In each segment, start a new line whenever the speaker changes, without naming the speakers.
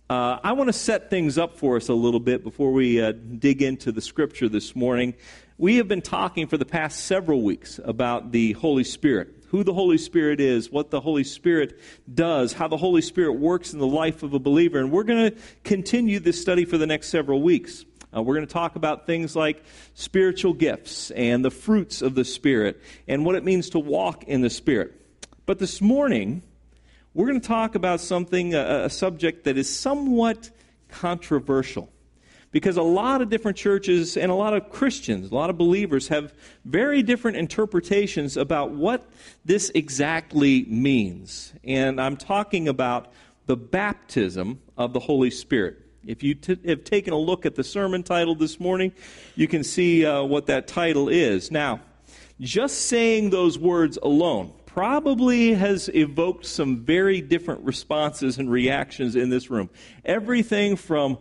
I want to set things up for us a little bit before we dig into the Scripture this morning. We have been talking for the past several weeks about the Holy Spirit, who the Holy Spirit is, what the Holy Spirit does, how the Holy Spirit works in the life of a believer. And we're going to continue this study for the next several weeks. We're going to talk about things like spiritual gifts and the fruits of the Spirit and what it means to walk in the Spirit. But this morning, we're going to talk about something, a subject that is somewhat controversial. Because a lot of different churches and a lot of Christians, a lot of believers have very different interpretations about what this exactly means. And I'm talking about the baptism of the Holy Spirit. If you have taken a look at the sermon title this morning, you can see what that title is. Now, just saying those words alone probably has evoked some very different responses and reactions in this room. Everything from,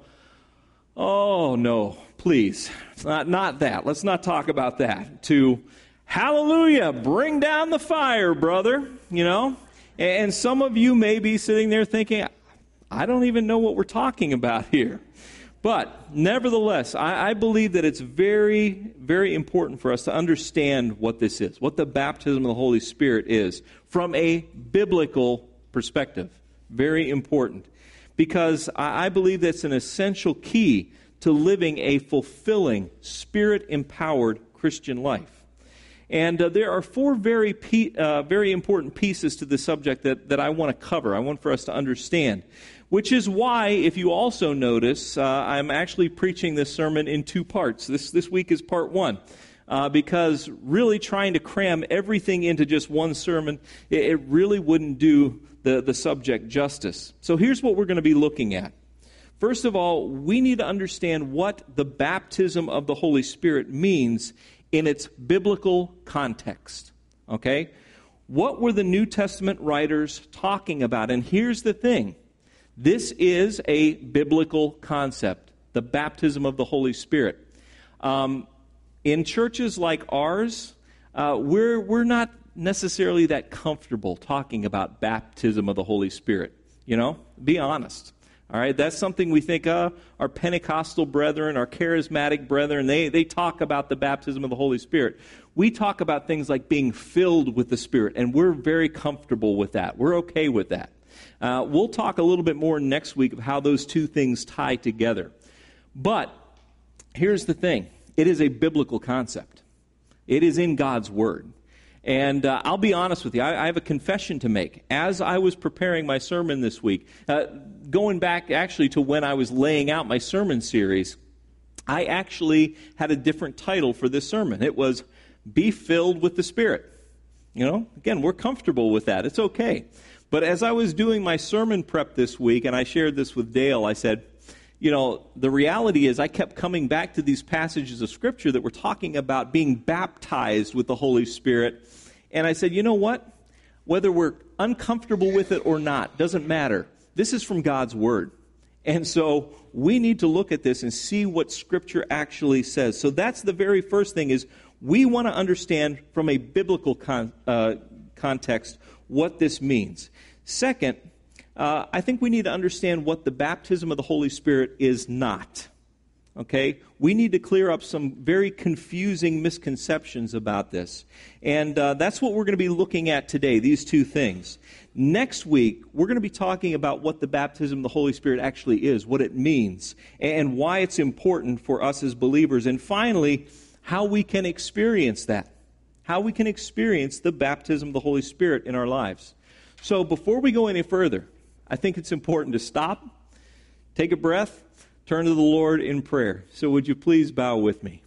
oh, no, please, not that. Let's not talk about that. To, hallelujah, bring down the fire, brother, you know. And some of you may be sitting there thinking, I don't even know what we're talking about here. But nevertheless, I believe that it's very, very important for us to understand what this is, what the baptism of the Holy Spirit is, from a biblical perspective. Very important. Because I believe that's an essential key to living a fulfilling, Spirit-empowered Christian life. And there are four very important pieces to the subject that I want to cover. I want for us to understand. Which is why, if you also notice, I'm actually preaching this sermon in two parts. This week is part one. Because really trying to cram everything into just one sermon, it really wouldn't do the subject justice. So here's what we're going to be looking at. First of all, we need to understand what the baptism of the Holy Spirit means in its biblical context. Okay? What were the New Testament writers talking about? And here's the thing. This is a biblical concept, the baptism of the Holy Spirit. In churches like ours, we're not necessarily that comfortable talking about baptism of the Holy Spirit. You know, be honest. All right, that's something we think our Pentecostal brethren, our charismatic brethren, they talk about the baptism of the Holy Spirit. We talk about things like being filled with the Spirit, and we're very comfortable with that. We're okay with that. We'll talk a little bit more next week of how those two things tie together. But here's the thing. It is a biblical concept. It is in God's Word. And I'll be honest with you, I have a confession to make. As I was preparing my sermon this week, going back actually to when I was laying out my sermon series, I actually had a different title for this sermon. It was, Be Filled with the Spirit. You know, again, we're comfortable with that. It's okay. But as I was doing my sermon prep this week, and I shared this with Dale, I said, you know, the reality is I kept coming back to these passages of Scripture that were talking about being baptized with the Holy Spirit. And I said, you know what? Whether we're uncomfortable with it or not, doesn't matter. This is from God's Word. And so we need to look at this and see what Scripture actually says. So that's the very first thing is we want to understand from a biblical context what this means. Second, I think we need to understand what the baptism of the Holy Spirit is not. Okay? We need to clear up some very confusing misconceptions about this. And that's what we're going to be looking at today, these two things. Next week, we're going to be talking about what the baptism of the Holy Spirit actually is, what it means, and why it's important for us as believers. And finally, how we can experience that. How we can experience the baptism of the Holy Spirit in our lives. So before we go any further, I think it's important to stop, take a breath, turn to the Lord in prayer. So would you please bow with me?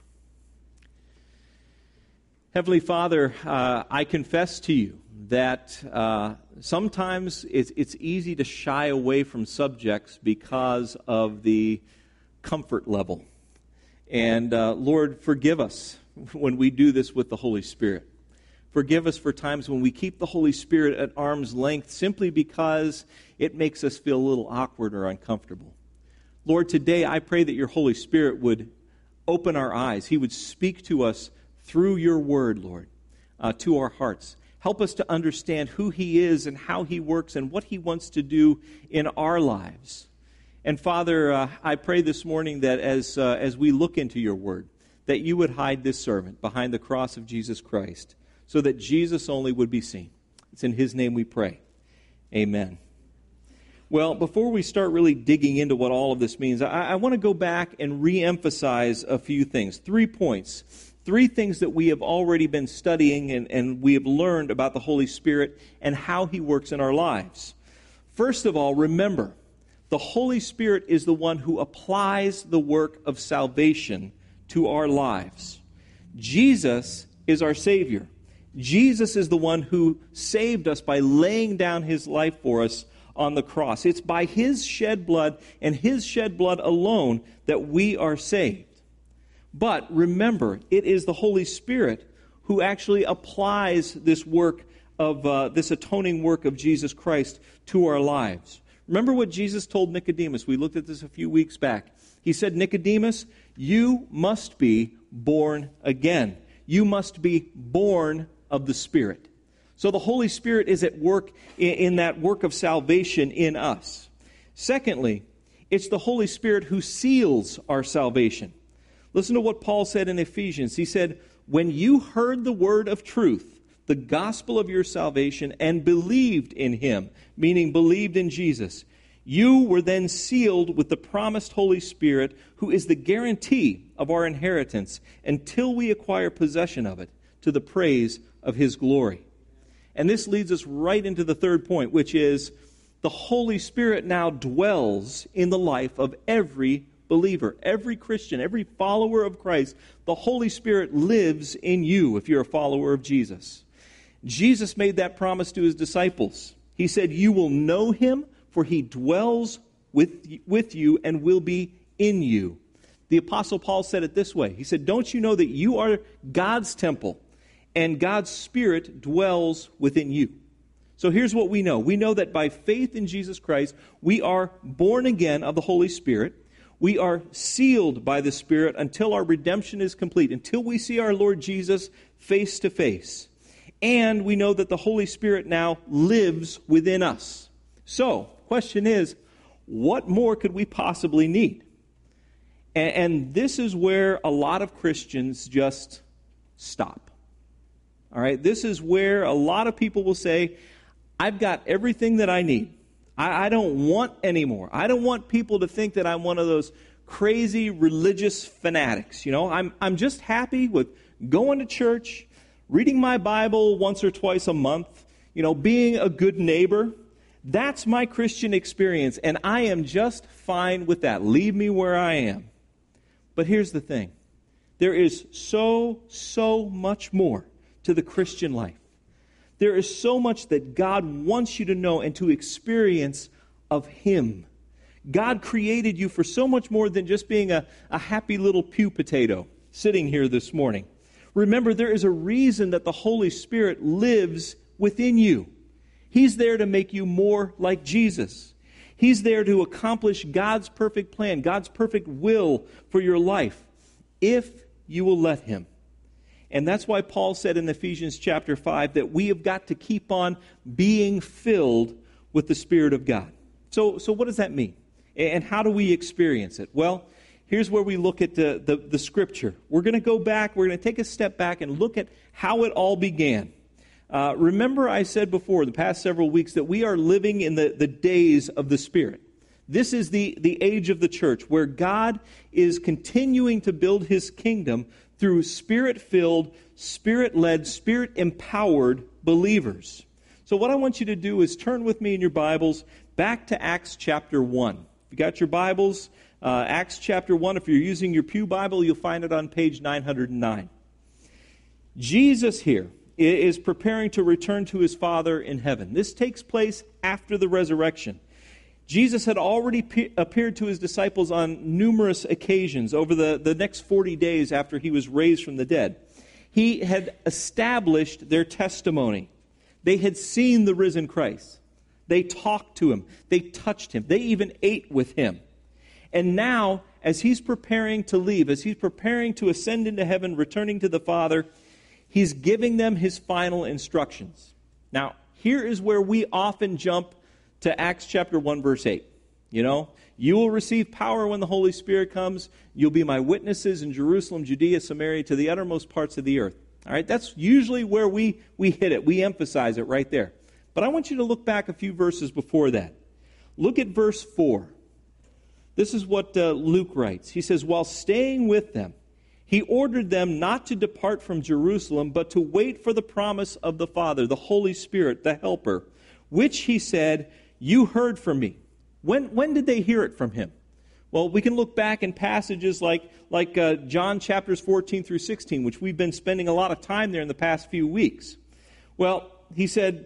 Heavenly Father, I confess to you that sometimes it's easy to shy away from subjects because of the comfort level. And Lord, forgive us when we do this with the Holy Spirit. Forgive us for times when we keep the Holy Spirit at arm's length simply because it makes us feel a little awkward or uncomfortable. Lord, today I pray that your Holy Spirit would open our eyes. He would speak to us through your word, Lord, to our hearts. Help us to understand who he is and how he works and what he wants to do in our lives. And Father, I pray this morning that as we look into your word, that you would hide this servant behind the cross of Jesus Christ, so that Jesus only would be seen. It's in his name we pray. Amen. Well, before we start really digging into what all of this means, I want to go back and re-emphasize a few things. 3 points. 3 things that we have already been studying and we have learned about the Holy Spirit and how he works in our lives. First of all, remember, the Holy Spirit is the one who applies the work of salvation to our lives. Jesus is our Savior. Jesus is the one who saved us by laying down his life for us on the cross. It's by his shed blood and his shed blood alone that we are saved. But remember, it is the Holy Spirit who actually applies this work of this atoning work of Jesus Christ to our lives. Remember what Jesus told Nicodemus. We looked at this a few weeks back. He said, Nicodemus, you must be born again. You must be born of the Spirit. So the Holy Spirit is at work in that work of salvation in us. Secondly, it's the Holy Spirit who seals our salvation. Listen to what Paul said in Ephesians. He said, when you heard the word of truth, the gospel of your salvation, and believed in him, meaning believed in Jesus, you were then sealed with the promised Holy Spirit, who is the guarantee of our inheritance until we acquire possession of it, to the praise of his glory. And this leads us right into the third point, which is the Holy Spirit now dwells in the life of every believer, every Christian, every follower of Christ. The Holy Spirit lives in you if you're a follower of Jesus. Jesus made that promise to his disciples. He said, you will know him, for he dwells with you and will be in you. The Apostle Paul said it this way. He said, don't you know that you are God's temple and God's Spirit dwells within you? So here's what we know. We know that by faith in Jesus Christ, we are born again of the Holy Spirit. We are sealed by the Spirit until our redemption is complete, until we see our Lord Jesus face to face. And we know that the Holy Spirit now lives within us. So, question is, what more could we possibly need? And this is where a lot of Christians just stop. All right, this is where a lot of people will say, I've got everything that I need. I don't want any more. I don't want people to think that I'm one of those crazy religious fanatics. You know, I'm just happy with going to church, reading my Bible once or twice a month, you know, being a good neighbor. That's my Christian experience, and I am just fine with that. Leave me where I am. But here's the thing. There is so much more to the Christian life. There is so much that God wants you to know and to experience of him. God created you for so much more than just being a happy little pew potato sitting here this morning. Remember, there is a reason that the Holy Spirit lives within you. He's there to make you more like Jesus. He's there to accomplish God's perfect plan, God's perfect will for your life, if you will let him. And that's why Paul said in Ephesians chapter 5 that we have got to keep on being filled with the Spirit of God. So what does that mean? And how do we experience it? Well, here's where we look at the Scripture. We're going to go back, we're going to take a step back and look at how it all began. Remember I said before, the past several weeks, that we are living in the days of the Spirit. This is the age of the church, where God is continuing to build his kingdom through Spirit-filled, Spirit-led, Spirit-empowered believers. So what I want you to do is turn with me in your Bibles back to Acts chapter 1. If you got your Bibles, Acts chapter 1, if you're using your Pew Bible, you'll find it on page 909. Jesus here is preparing to return to his Father in heaven. This takes place after the resurrection. Jesus had already appeared to his disciples on numerous occasions over the next 40 days after he was raised from the dead. He had established their testimony. They had seen the risen Christ. They talked to him. They touched him. They even ate with him. And now, as he's preparing to leave, as he's preparing to ascend into heaven, returning to the Father, he's giving them his final instructions. Now, here is where we often jump to Acts chapter 1, verse 8. You know, you will receive power when the Holy Spirit comes. You'll be my witnesses in Jerusalem, Judea, Samaria, to the uttermost parts of the earth. All right, that's usually where we hit it. We emphasize it right there. But I want you to look back a few verses before that. Look at verse 4. This is what Luke writes. He says, while staying with them, he ordered them not to depart from Jerusalem, but to wait for the promise of the Father, the Holy Spirit, the Helper, which he said, you heard from me. When did they hear it from him? Well, we can look back in passages like John chapters 14 through 16, which we've been spending a lot of time there in the past few weeks. Well, he said,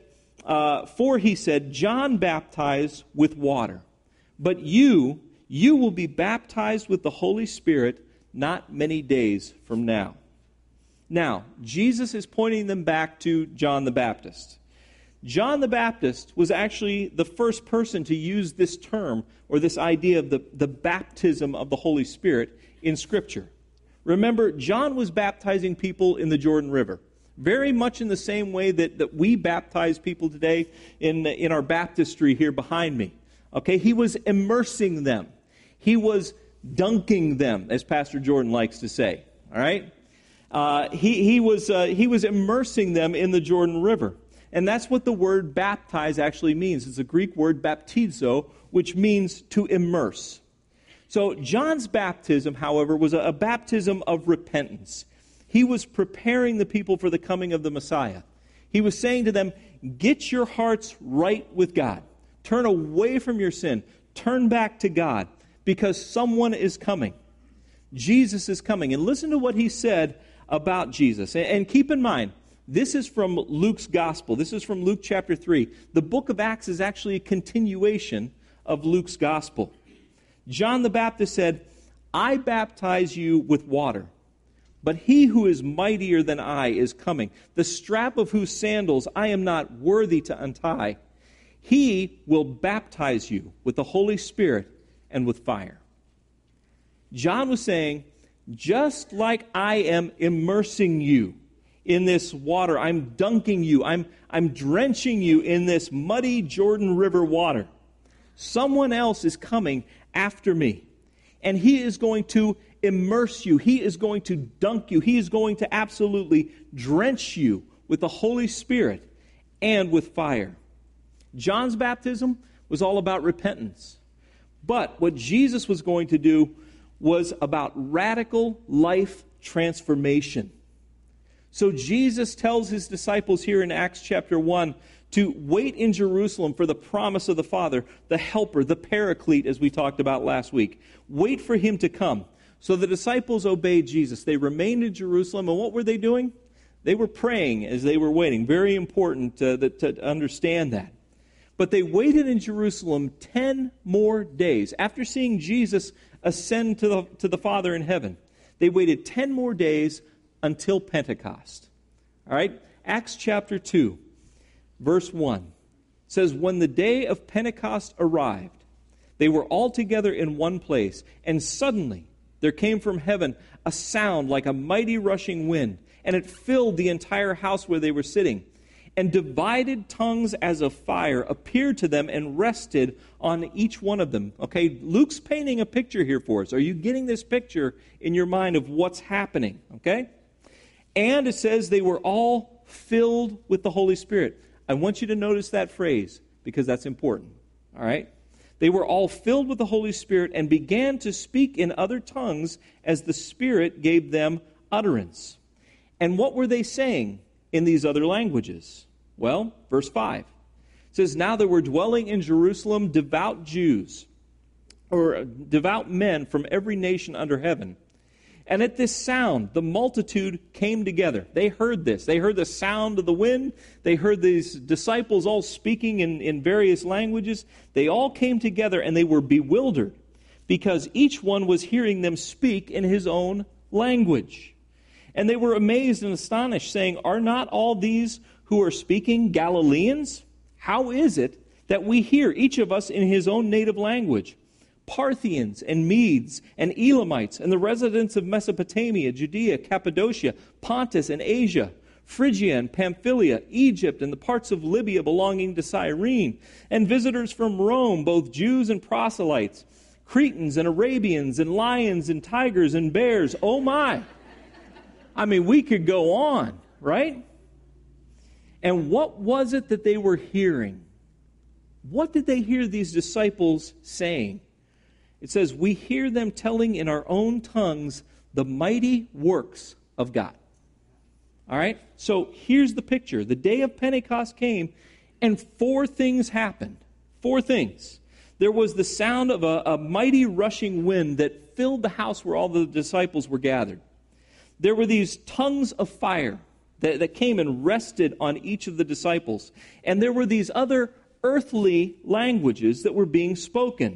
John baptized with water, but you will be baptized with the Holy Spirit not many days from now. Now, Jesus is pointing them back to John the Baptist. John the Baptist was actually the first person to use this term or this idea of the baptism of the Holy Spirit in Scripture. Remember, John was baptizing people in the Jordan River, very much in the same way that we baptize people today in our baptistry here behind me. Okay, he was immersing them. He was dunking them, as Pastor Jordan likes to say. All right, he was immersing them in the Jordan River. And that's what the word baptize actually means. It's a Greek word, baptizo, which means to immerse. So John's baptism, however, was a baptism of repentance. He was preparing the people for the coming of the Messiah. He was saying to them, get your hearts right with God. Turn away from your sin. Turn back to God, because someone is coming. Jesus is coming. And listen to what he said about Jesus. And keep in mind, this is from Luke's Gospel. This is from Luke chapter 3. The book of Acts is actually a continuation of Luke's Gospel. John the Baptist said, I baptize you with water, but he who is mightier than I is coming, the strap of whose sandals I am not worthy to untie. He will baptize you with the Holy Spirit and with fire. John was saying, just like I am immersing you in this water, I'm dunking you, I'm drenching you in this muddy Jordan River water. Someone else is coming after me, and he is going to immerse you. He is going to dunk you. He is going to absolutely drench you with the Holy Spirit and with fire. John's baptism was all about repentance. But what Jesus was going to do was about radical life transformation. So Jesus tells his disciples here in Acts chapter 1 to wait in Jerusalem for the promise of the Father, the Helper, the Paraclete, as we talked about last week. Wait for him to come. So the disciples obeyed Jesus. They remained in Jerusalem, and what were they doing? They were praying as they were waiting. Very important to understand that. But they waited in Jerusalem 10 more days. After seeing Jesus ascend to the Father in heaven, they waited 10 more days until Pentecost. All right? Acts chapter 2, verse 1 says, when the day of Pentecost arrived, they were all together in one place, and suddenly there came from heaven a sound like a mighty rushing wind, and it filled the entire house where they were sitting. And divided tongues as of fire appeared to them and rested on each one of them. Okay, Luke's painting a picture here for us. Are you getting this picture in your mind of what's happening? Okay? And it says they were all filled with the Holy Spirit. I want you to notice that phrase because that's important. All right? They were all filled with the Holy Spirit and began to speak in other tongues as the Spirit gave them utterance. And what were they saying in these other languages? Well, verse 5. It says, now there were dwelling in Jerusalem devout Jews, or devout men from every nation under heaven. And at this sound, the multitude came together. They heard this. They heard the sound of the wind. They heard these disciples all speaking in various languages. They all came together and they were bewildered because each one was hearing them speak in his own language. And they were amazed and astonished, saying, are not all these who are speaking Galileans? How is it that we hear each of us in his own native language? Parthians and Medes and Elamites and the residents of Mesopotamia, Judea, Cappadocia, Pontus and Asia, Phrygia and Pamphylia, Egypt, and the parts of Libya belonging to Cyrene, and visitors from Rome, both Jews and proselytes, Cretans and Arabians, and lions and tigers and bears. Oh my! I mean, we could go on, right? And what was it that they were hearing? What did they hear these disciples saying? It says, we hear them telling in our own tongues the mighty works of God. All right? So here's the picture. The day of Pentecost came, and 4 things happened. 4 things. There was the sound of a mighty rushing wind that filled the house where all the disciples were gathered. There were these tongues of fire that came and rested on each of the disciples. And there were these other earthly languages that were being spoken.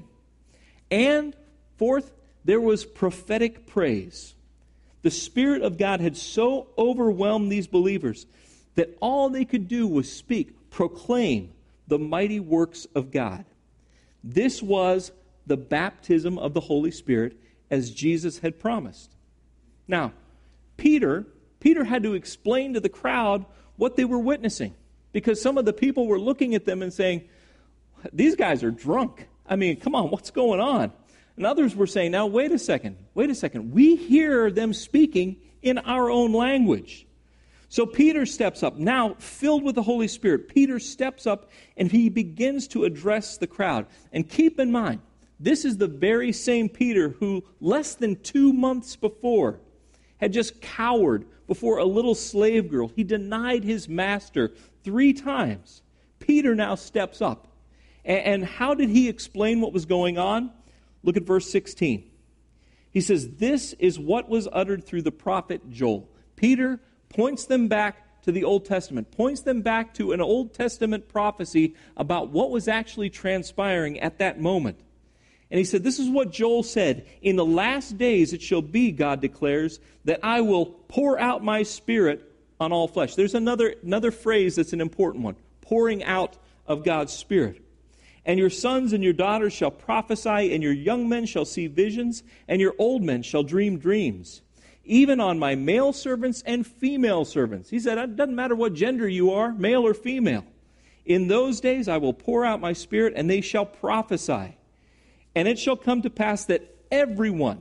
And 4th, there was prophetic praise. The Spirit of God had so overwhelmed these believers that all they could do was speak, proclaim the mighty works of God. This was the baptism of the Holy Spirit as Jesus had promised. Now, Peter had to explain to the crowd what they were witnessing, because some of the people were looking at them and saying, these guys are drunk. I mean, come on, what's going on? And others were saying, now, wait a second. We hear them speaking in our own language. So Peter steps up. Now, filled with the Holy Spirit, Peter steps up and he begins to address the crowd. And keep in mind, this is the very same Peter who, less than 2 months before, had just cowered before a little slave girl. He denied his master 3 times. Peter now steps up. And how did he explain what was going on? Look at verse 16. He says, this is what was uttered through the prophet Joel. Peter points them back to the Old Testament, points them back to an Old Testament prophecy about what was actually transpiring at that moment. And he said, this is what Joel said, in the last days it shall be, God declares, that I will pour out my Spirit on all flesh. There's another phrase that's an important one, pouring out of God's Spirit. And your sons and your daughters shall prophesy, and your young men shall see visions, and your old men shall dream dreams. Even on my male servants and female servants. He said, it doesn't matter what gender you are, male or female. In those days I will pour out my Spirit, and they shall prophesy. And it shall come to pass that everyone,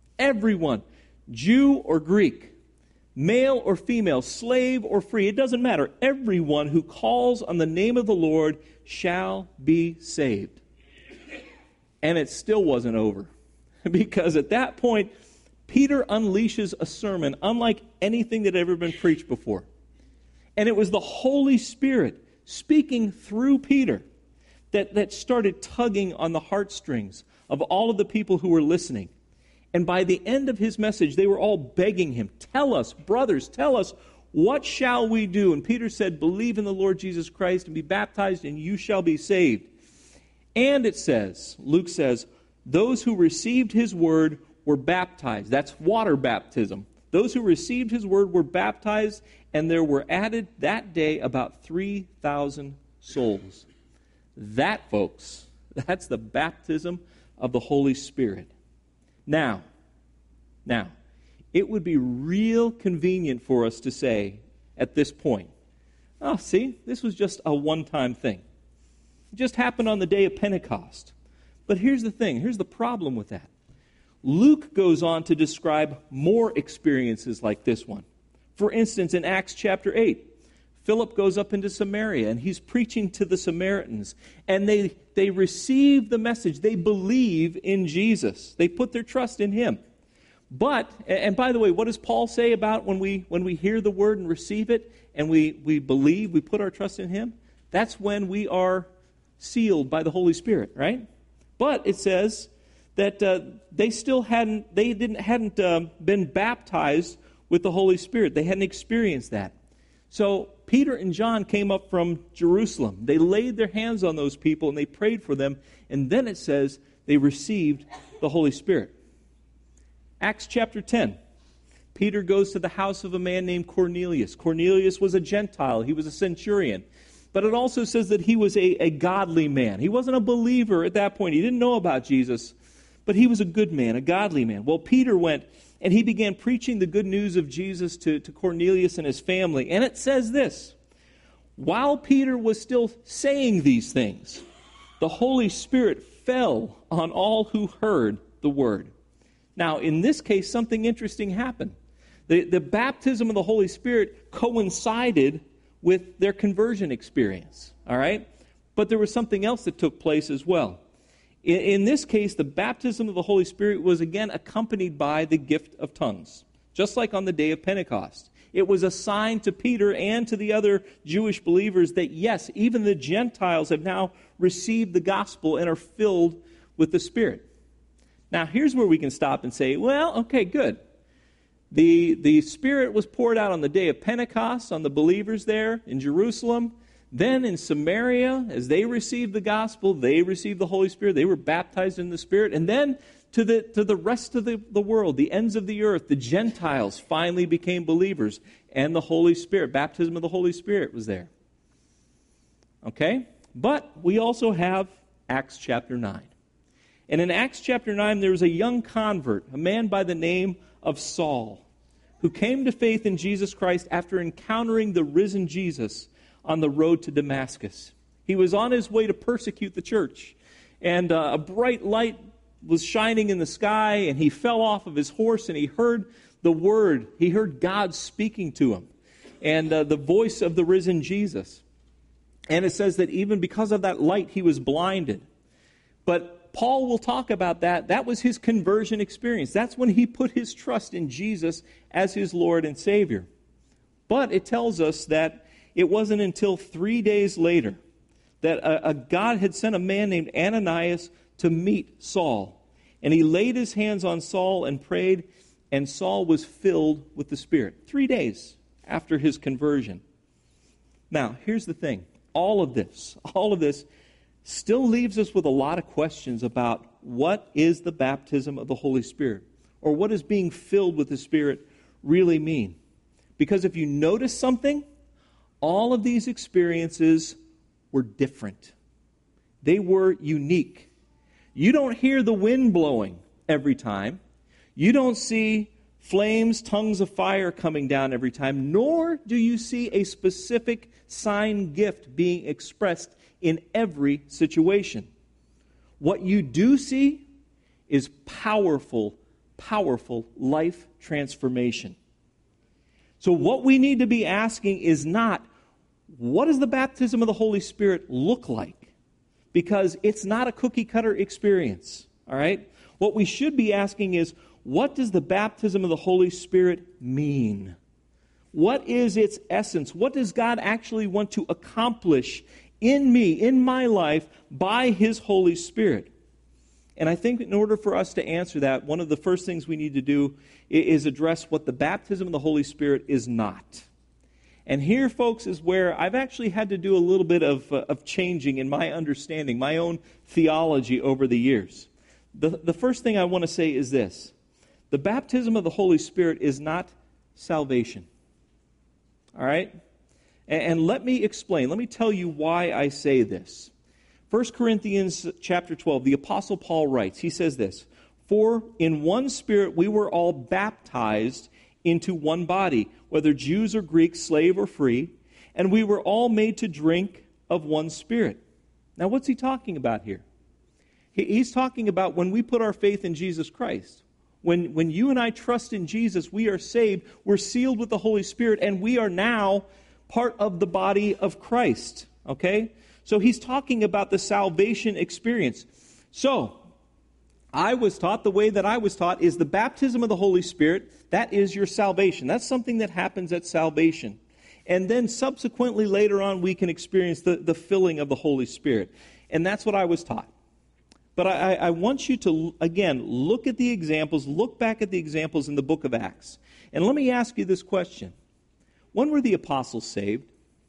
Jew or Greek, male or female, slave or free, it doesn't matter. Everyone who calls on the name of the Lord shall be saved. And it still wasn't over. Because at that point, Peter unleashes a sermon unlike anything that had ever been preached before. And it was the Holy Spirit speaking through Peter that started tugging on the heartstrings of all of the people who were listening. And by the end of his message, they were all begging him, tell us, brothers, tell us, what shall we do? And Peter said, believe in the Lord Jesus Christ and be baptized, and you shall be saved. And it says, Luke says, those who received his word were baptized. That's water baptism. Those who received his word were baptized, and there were added that day about 3,000 souls. That, folks, that's the baptism of the Holy Spirit. Now, it would be real convenient for us to say at this point, oh, see, this was just a one-time thing. It just happened on the day of Pentecost. But here's the thing, here's the problem with that. Luke goes on to describe more experiences like this one. For instance, in Acts chapter 8, Philip goes up into Samaria, and he's preaching to the Samaritans. And they receive the message. They believe in Jesus. They put their trust in him. But, and by the way, what does Paul say about when we hear the word and receive it, and we believe, we put our trust in him? That's when we are sealed by the Holy Spirit, right? But it says that they hadn't been baptized with the Holy Spirit. They hadn't experienced that. So Peter and John came up from Jerusalem. They laid their hands on those people and they prayed for them. And then it says they received the Holy Spirit. Acts chapter 10. Peter goes to the house of a man named Cornelius. Cornelius was a Gentile. He was a centurion. But it also says that he was a godly man. He wasn't a believer at that point. He didn't know about Jesus. but he was a good man, a godly man. Well, Peter went and he began preaching the good news of Jesus to Cornelius and his family. And it says this, while Peter was still saying these things, the Holy Spirit fell on all who heard the word. Now, in this case, something interesting happened. The baptism of the Holy Spirit coincided with their conversion experience, all right? But there was something else that took place as well. In this case, the baptism of the Holy Spirit was again accompanied by the gift of tongues, just like on the day of Pentecost. It was a sign to Peter and to the other Jewish believers that, yes, even the Gentiles have now received the gospel and are filled with the Spirit. Now, here's where we can stop and say, well, okay, good. The Spirit was poured out on the day of Pentecost on the believers there in Jerusalem. Then in Samaria, as they received the gospel, they received the Holy Spirit. They were baptized in the Spirit. And then to the rest of the world, the ends of the earth, the Gentiles finally became believers. And the Holy Spirit, baptism of the Holy Spirit was there. Okay? But we also have Acts chapter 9. And in Acts chapter 9, there was a young convert, a man by the name of Saul, who came to faith in Jesus Christ after encountering the risen Jesus on the road to Damascus. He was on his way to persecute the church, and a bright light was shining in the sky, and he fell off of his horse, and he heard the word. He heard God speaking to him, and the voice of the risen Jesus. And it says that even because of that light, he was blinded. But Paul will talk about that. That was his conversion experience. That's when he put his trust in Jesus as his Lord and Savior. But it tells us that it wasn't until 3 days later that a God had sent a man named Ananias to meet Saul. And he laid his hands on Saul and prayed, and Saul was filled with the Spirit. 3 days after his conversion. Now, here's the thing. All of this still leaves us with a lot of questions about what is the baptism of the Holy Spirit, or what does being filled with the Spirit really mean? Because if you notice something, all of these experiences were different. They were unique. You don't hear the wind blowing every time. You don't see flames, tongues of fire coming down every time, nor do you see a specific sign gift being expressed in every situation. What you do see is powerful, powerful life transformation. So what we need to be asking is not, what does the baptism of the Holy Spirit look like? Because it's not a cookie-cutter experience, all right? What we should be asking is, what does the baptism of the Holy Spirit mean? What is its essence? What does God actually want to accomplish in me, in my life, by His Holy Spirit? And I think in order for us to answer that, one of the first things we need to do is address what the baptism of the Holy Spirit is not. And here, folks, is where I've actually had to do a little bit of changing in my understanding, my own theology over the years. The first thing I want to say is this. The baptism of the Holy Spirit is not salvation. All right? And let me explain. Let me tell you why I say this. 1 Corinthians chapter 12, the Apostle Paul writes, he says this, "For in one Spirit we were all baptized into one body, whether Jews or Greeks, slave or free, and we were all made to drink of one Spirit." Now what's he talking about here? He's talking about when we put our faith in Jesus Christ. When you and I trust in Jesus, we are saved, we're sealed with the Holy Spirit, and we are now part of the body of Christ. Okay? So he's talking about the salvation experience. So, I was taught, the way that I was taught is the baptism of the Holy Spirit, that is your salvation. That's something that happens at salvation. And then subsequently later on we can experience the filling of the Holy Spirit. And that's what I was taught. But I want you to, again, look at the examples, look back at the examples in the book of Acts. And let me ask you this question. When were the apostles saved?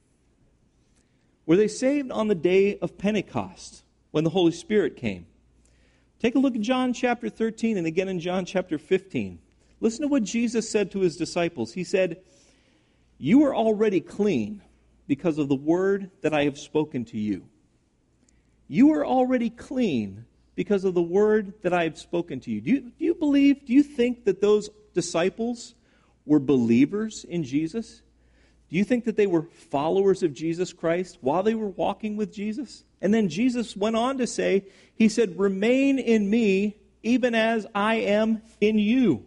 Were they saved on the day of Pentecost, when the Holy Spirit came? Take a look at John chapter 13 and again in John chapter 15. Listen to what Jesus said to his disciples. He said, "You are already clean because of the word that I have spoken to you." You are already clean because of the word that I have spoken to you. Do you think that those disciples were believers in Jesus? Do you think that they were followers of Jesus Christ while they were walking with Jesus? And then Jesus went on to say, he said, remain in me even as I am in you.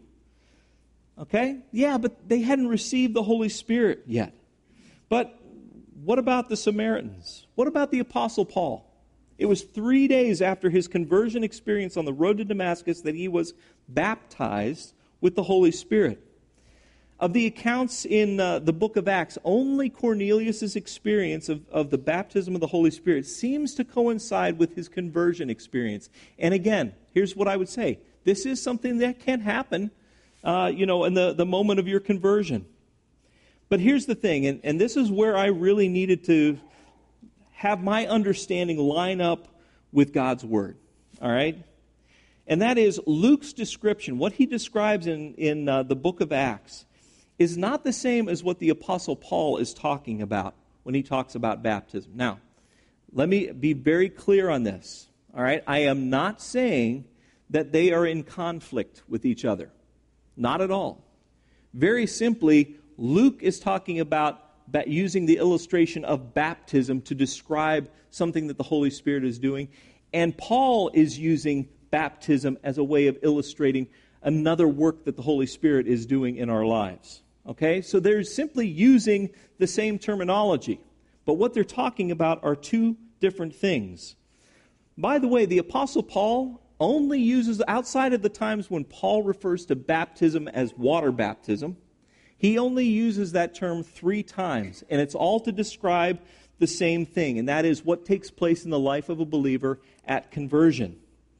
Okay? Yeah, but they hadn't received the Holy Spirit yet. But what about the Samaritans? What about the Apostle Paul? It was 3 days after his conversion experience on the road to Damascus that he was baptized with the Holy Spirit. Of the accounts in the book of Acts, only Cornelius' experience of the baptism of the Holy Spirit seems to coincide with his conversion experience. And again, here's what I would say. This is something that can happen, in the moment of your conversion. But here's the thing, and this is where I really needed to have my understanding line up with God's Word. All right? And that is Luke's description, what he describes in the book of Acts, is not the same as what the Apostle Paul is talking about when he talks about baptism. Now, let me be very clear on this. All right? I am not saying that they are in conflict with each other. Not at all. Very simply, Luke is talking about using the illustration of baptism to describe something that the Holy Spirit is doing. And Paul is using baptism as a way of illustrating another work that the Holy Spirit is doing in our lives. Okay? So they're simply using the same terminology. But what they're talking about are two different things. By the way, the Apostle Paul only uses, outside of the times when Paul refers to baptism as water baptism, he only uses that term 3 times. And it's all to describe the same thing. And that is what takes place in the life of a believer at conversion.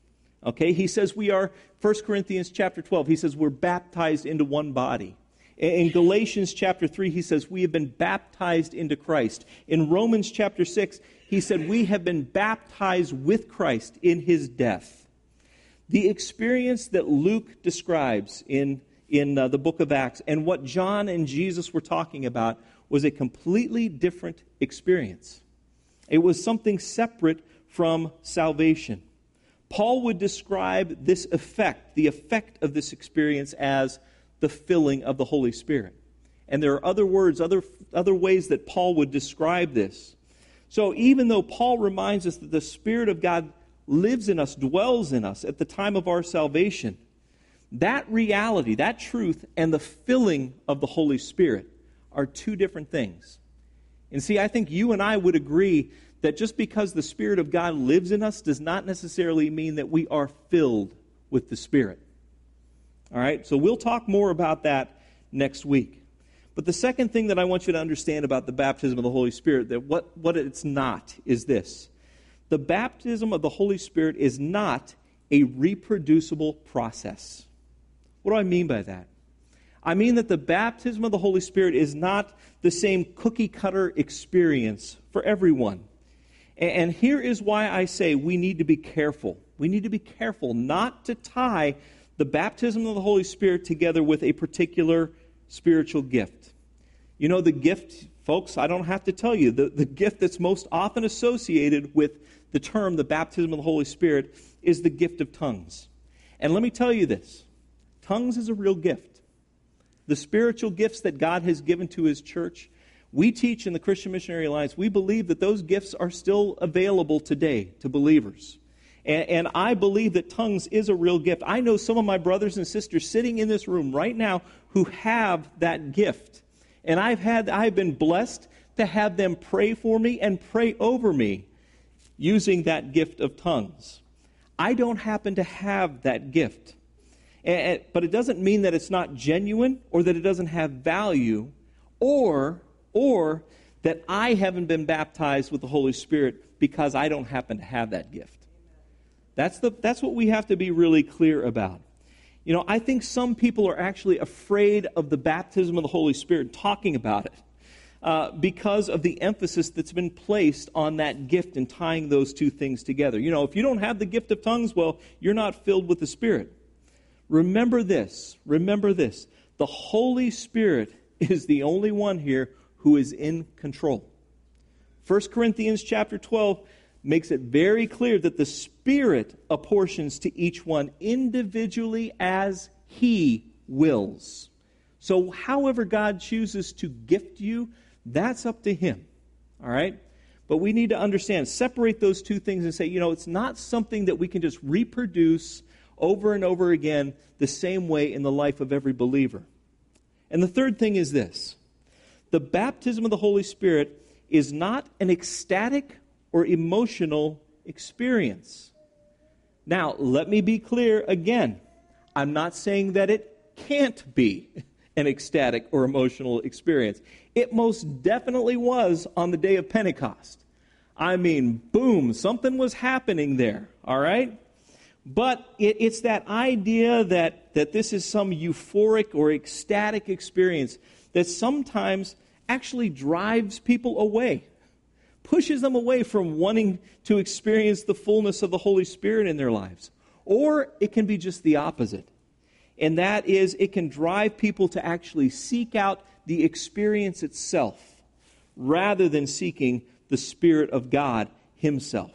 Okay? He says we are, 1 Corinthians chapter 12, he says we're baptized into one body. In Galatians chapter 3, he says we have been baptized into Christ. In Romans chapter 6, he said we have been baptized with Christ in his death. The experience that Luke describes in the book of Acts and what John and Jesus were talking about was a completely different experience. It was something separate from salvation. Paul would describe this effect, the effect of this experience, as the filling of the Holy Spirit. And there are other words, other ways that Paul would describe this. So even though Paul reminds us that the Spirit of God lives in us, dwells in us at the time of our salvation, that reality, that truth, and the filling of the Holy Spirit are two different things. And see, I think you and I would agree that just because the Spirit of God lives in us does not necessarily mean that we are filled with the Spirit. All right, so we'll talk more about that next week. But the second thing that I want you to understand about the baptism of the Holy Spirit, that what it's not, is this. The baptism of the Holy Spirit is not a reproducible process. What do I mean by that? I mean that the baptism of the Holy Spirit is not the same cookie-cutter experience for everyone. And here is why I say we need to be careful. We need to be careful not to tie the baptism of the Holy Spirit together with a particular spiritual gift. You know, the gift, folks, I don't have to tell you, the gift that's most often associated with the term, the baptism of the Holy Spirit, is the gift of tongues. And let me tell you this, tongues is a real gift. The spiritual gifts that God has given to His church, we teach in the Christian Missionary Alliance, we believe that those gifts are still available today to believers. And I believe that tongues is a real gift. I know some of my brothers and sisters sitting in this room right now who have that gift. And I've been blessed to have them pray for me and pray over me using that gift of tongues. I don't happen to have that gift. But it doesn't mean that it's not genuine or that it doesn't have value or that I haven't been baptized with the Holy Spirit because I don't happen to have that gift. That's what we have to be really clear about. You know, I think some people are actually afraid of the baptism of the Holy Spirit, talking about it, because of the emphasis that's been placed on that gift and tying those two things together. You know, if you don't have the gift of tongues, well, you're not filled with the Spirit. Remember this. The Holy Spirit is the only one here who is in control. 1 Corinthians chapter 12 makes it very clear that the Spirit apportions to each one individually as He wills. So however God chooses to gift you, that's up to Him. All right? But we need to understand, separate those two things and say, it's not something that we can just reproduce over and over again the same way in the life of every believer. And the third thing is this. The baptism of the Holy Spirit is not an ecstatic or emotional experience. Now, let me be clear again. I'm not saying that it can't be an ecstatic or emotional experience. It most definitely was on the day of Pentecost. I mean, boom, something was happening there, all right? But it's that idea that this is some euphoric or ecstatic experience that sometimes actually drives people away, pushes them away from wanting to experience the fullness of the Holy Spirit in their lives. Or it can be just the opposite. And that is, it can drive people to actually seek out the experience itself rather than seeking the Spirit of God Himself.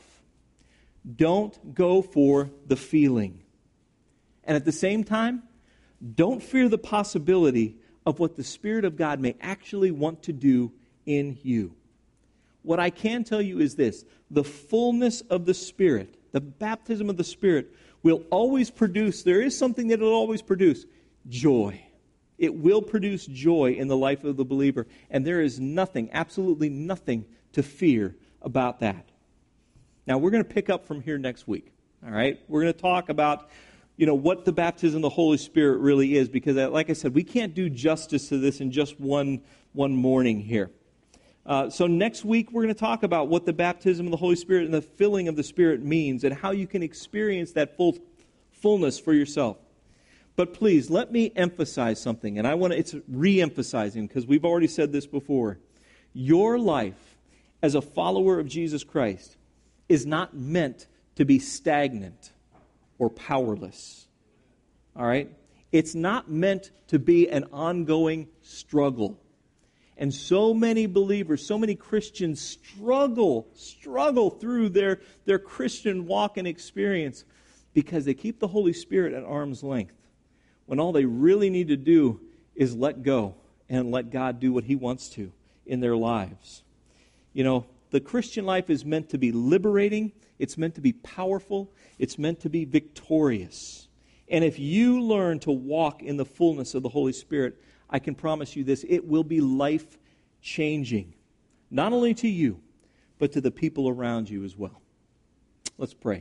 Don't go for the feeling. And at the same time, don't fear the possibility of what the Spirit of God may actually want to do in you. What I can tell you is this: the fullness of the Spirit, the baptism of the Spirit, will always produce, there is something that it will always produce, joy. It will produce joy in the life of the believer. And there is nothing, absolutely nothing to fear about that. Now, we're going to pick up from here next week. All right? We're going to talk about, what the baptism of the Holy Spirit really is. Because, like I said, we can't do justice to this in just one morning here. So next week, we're going to talk about what the baptism of the Holy Spirit and the filling of the Spirit means and how you can experience that fullness for yourself. But please, let me emphasize something, and it's re-emphasizing because we've already said this before. Your life as a follower of Jesus Christ is not meant to be stagnant or powerless. All right? It's not meant to be an ongoing struggle. And so many believers, so many Christians struggle through their Christian walk and experience because they keep the Holy Spirit at arm's length, when all they really need to do is let go and let God do what He wants to in their lives. The Christian life is meant to be liberating, it's meant to be powerful, it's meant to be victorious. And if you learn to walk in the fullness of the Holy Spirit, I can promise you this: it will be life-changing, not only to you, but to the people around you as well. Let's pray.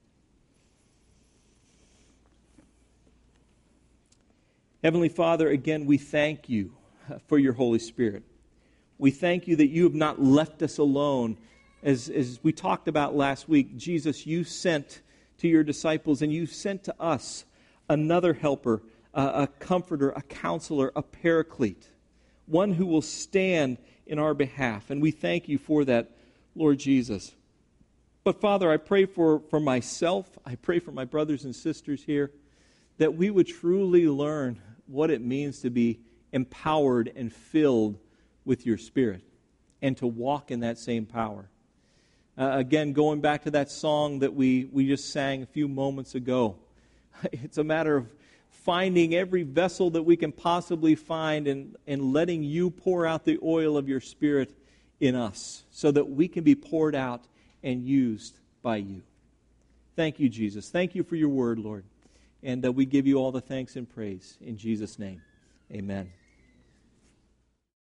Heavenly Father, again, we thank you for your Holy Spirit. We thank you that you have not left us alone. As we talked about last week, Jesus, you sent to your disciples and you sent to us another helper, a comforter, a counselor, a paraclete, one who will stand in our behalf. And we thank you for that, Lord Jesus. But Father, I pray for myself, I pray for my brothers and sisters here, that we would truly learn what it means to be empowered and filled with your Spirit and to walk in that same power. Again, going back to that song that we just sang a few moments ago, it's a matter of finding every vessel that we can possibly find and letting you pour out the oil of your Spirit in us so that we can be poured out and used by you. Thank you, Jesus. Thank you for your word, Lord. And we give you all the thanks and praise in Jesus' name. Amen.